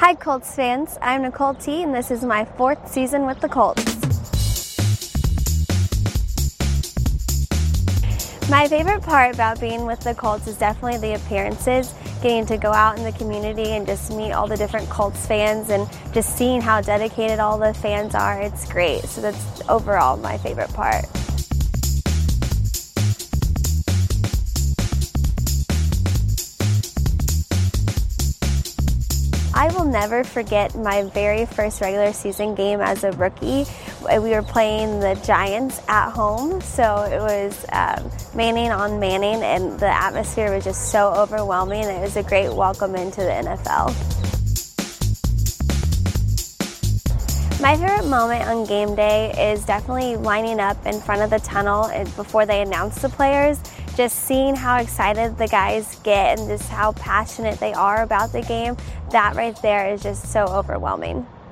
Hi Colts fans, I'm Nicole T and this is my 4th season with the Colts. My favorite part about being with the Colts is definitely the appearances, getting to go out in the community and just meet all the different Colts fans and just seeing how dedicated all the fans are. It's great. So that's overall my favorite part. I will never forget my very first regular season game as a rookie. We were playing the Giants at home, so it was Manning on Manning, and the atmosphere was just so overwhelming. It was a great welcome into the NFL. My favorite moment on game day is definitely lining up in front of the tunnel before they announce the players. Just seeing how excited the guys get and just how passionate they are about the game, that right there is just so overwhelming.